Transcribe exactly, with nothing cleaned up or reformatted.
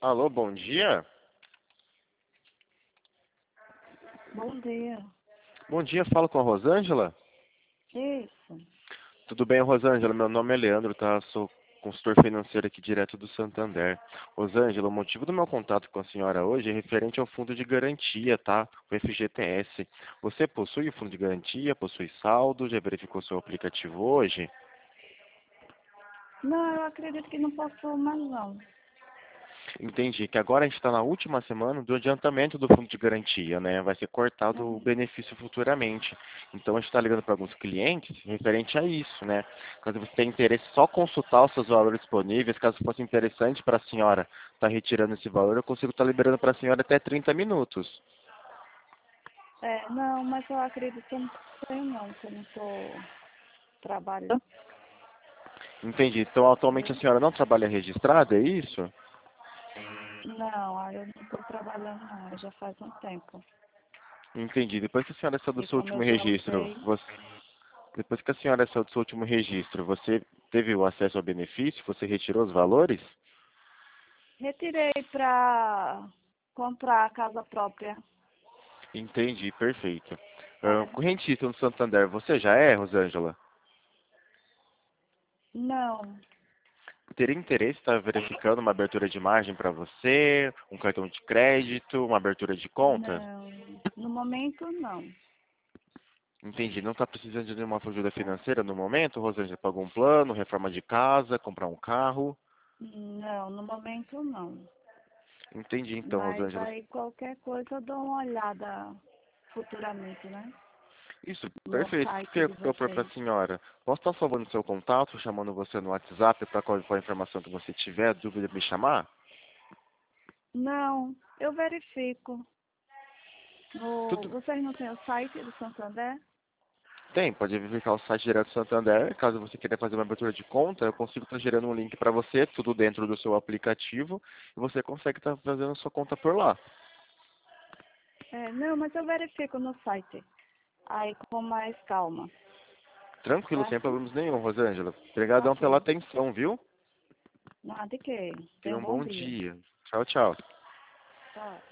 Alô, bom dia. Bom dia. Bom dia, falo com a Rosângela. Isso. Tudo bem, Rosângela? Meu nome é Leandro, tá? Sou consultor financeiro aqui direto do Santander. Rosângela, o motivo do meu contato com a senhora hoje é referente ao fundo de garantia, tá? O F G T S. Você possui o fundo de garantia? Possui saldo? Já verificou seu aplicativo hoje? Não, eu acredito que não posso mais não. Entendi que agora a gente está na última semana do adiantamento do fundo de garantia, né? Vai ser cortado o Hum. benefício futuramente. Então a gente está ligando para alguns clientes referente a isso, né? Caso você tenha interesse, só consultar os seus valores disponíveis. Caso fosse interessante para a senhora estar retirando esse valor, eu consigo estar liberando para a senhora até trinta minutos. É, não, mas eu acredito que eu não tenho não, que eu não estou trabalhando, Entendi. Então atualmente a viu? senhora não trabalha registrada, é isso? Não, aí eu não estou trabalhando não, já faz um tempo. Entendi. Depois que a senhora saiu do E seu como último eu registro, voltei, você Depois que a senhora saiu do seu último registro, você teve o acesso ao benefício? Você retirou os valores? retirei para comprar a casa própria. Entendi, perfeito. Ah, É, correntista no Santander, você já é, Rosângela? não, Teria interesse em estar verificando uma abertura de margem para você, um cartão de crédito, uma abertura de conta? não, no momento não. Entendi. Não está precisando de nenhuma ajuda financeira no momento, Rosângela? Pagou um plano, reforma de casa, comprar um carro? Não, no momento não. Entendi então, Mas Rosângela. aí qualquer coisa eu dou uma olhada futuramente, né? Isso, No perfeito. O que site eu de propor para vocês. a senhora? Posso estar salvando seu contato, chamando você no WhatsApp para qualquer informação que você tiver, dúvida, me chamar? Não, eu verifico. No, Tudo vocês não têm o site do Santander? tem, pode verificar o site direto do Santander. Caso você queira fazer uma abertura de conta, eu consigo estar gerando um link para você, tudo dentro do seu aplicativo, e você consegue estar fazendo sua conta por lá. É, não, mas eu verifico no site. Aí com mais calma, Tranquilo, sem certo? problemas nenhum, Rosângela. Obrigadão pela Ok. atenção, viu? Nada de quê. Tenha Tenha um um bom bom dia. dia. Tchau, tchau. Tchau.